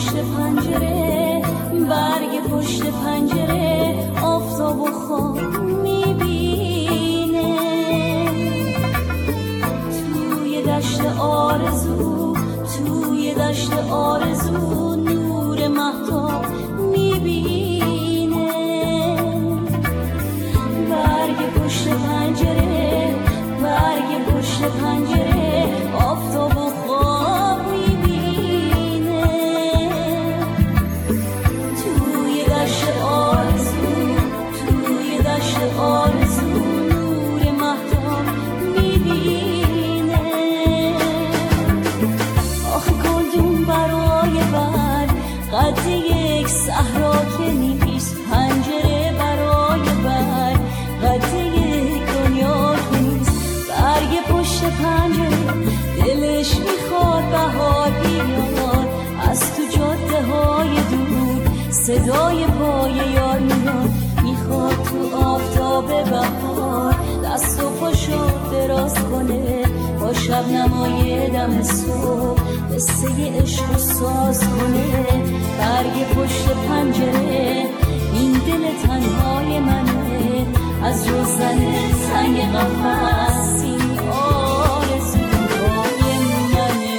پشت پنجره، برگ پشت پنجره آفتاب و خواب میبینه. توی دشت آرزو، توی دشت آرزو نور مهتاب میبینه. برگ پشت پنجره، برگ پشت پنجره آفتاب و خواب میبینه. توی دشت آرزو، توی دشت آرزو نور مهتاب میبینه. آخه گلدون برای بر قد یک صحرا که نیست، پنجره برای بر قد یک دنیا که نیست. برگ پشت پنجره دلش میخواد بهار بیاد، از تو جاده های دور صدای پای یار میاد. میخواد تو آفتاب بهار دست و پاشو دراز کنه، با شبنمای دم صبح قصه عشق ساز کنه. برگ پشت پنجره این دل تنهای منه، از روزن سنگ قفس این آرزوهای منه.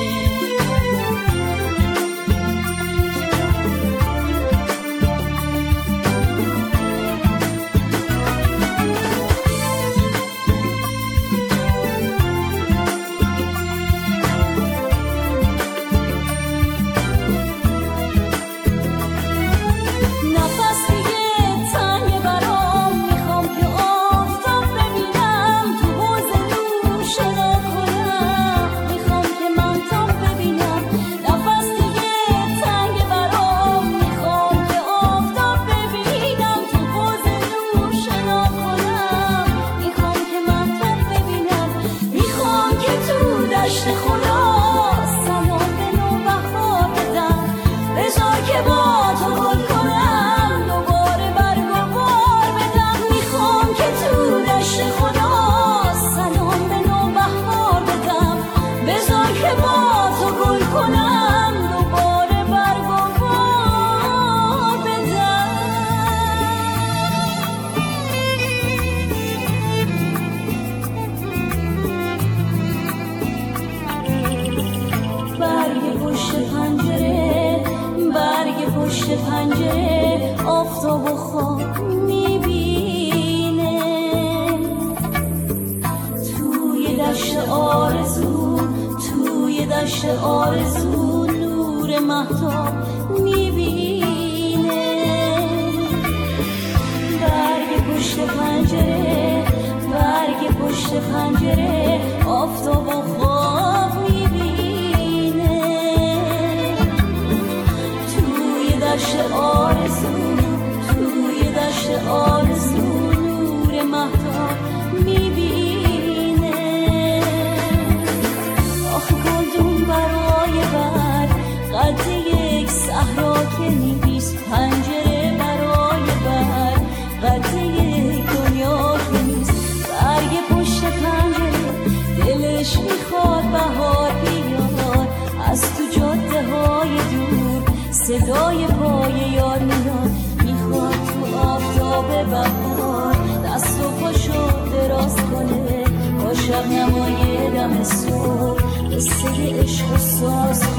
پشت پنجره آفتاب و خواب میبینه. توی دشت آرزو، توی دشت آرزو نور مهتاب میبینه. برگ پشت پنجره، برگ پشت پنجره آفتاب و خواب میبینه. دشت آرزو، توی دشت آرزو نور مهتاب میبینه. آخه گلدون برای بر قد یک صحرا که نیست، پنجره برای بر قد یک دنیا که نیست. برگ پشت پنجره دلش میخواد بهار بیاد، از تو جاده های دور صدای پای یار میاد. میخواد تو آفتاب بهار دست و پاشو دراز کنه، با شبنمای دم صبح قصه عشق ساز